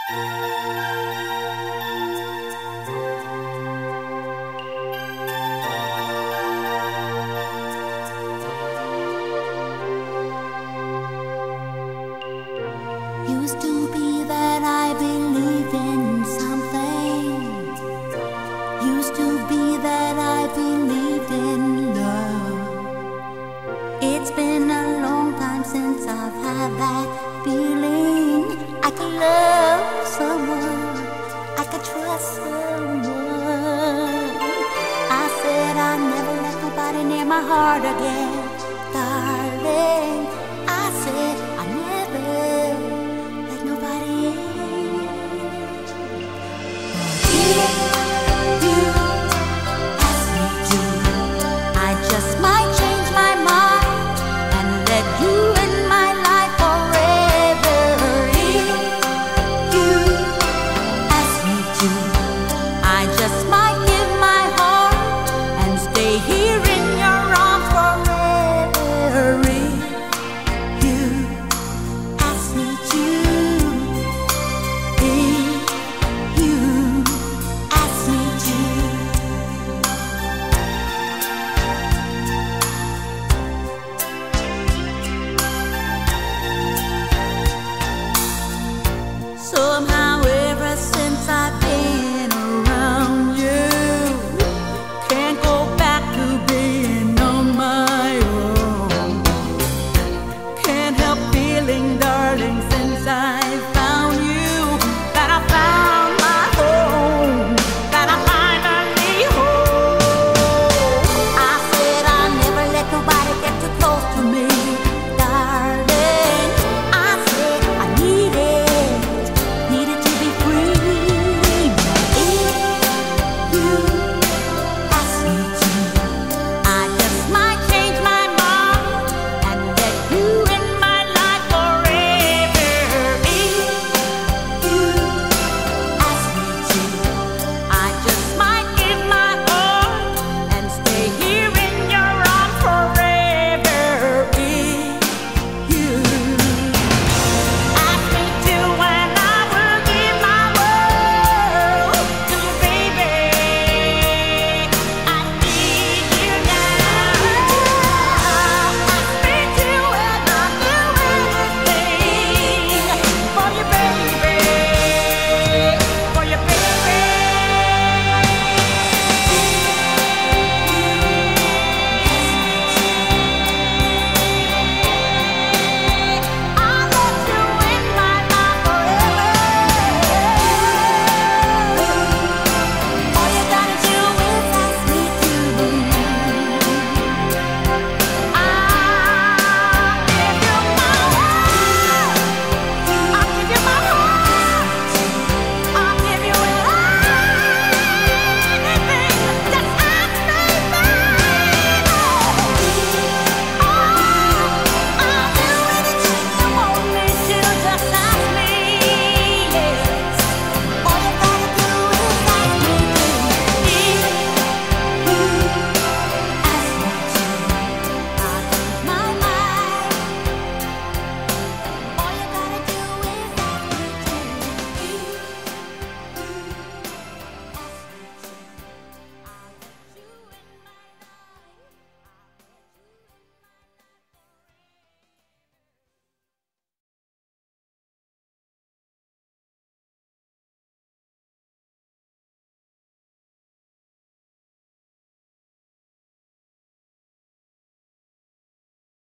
Used to be that I believed in something. Used to be that I believed in love. It's been a long time since I've had that feeling. I could love someone, I could trust someone. I said I'd never let nobody near my heart again, darling. I said I'd never let nobody in. If you ask me to, I just might change my mind and let you in my life forever. If you ask me to, I just might give my heart and stay here in your arms forever. If you ask me to, if you ask me to. Somehow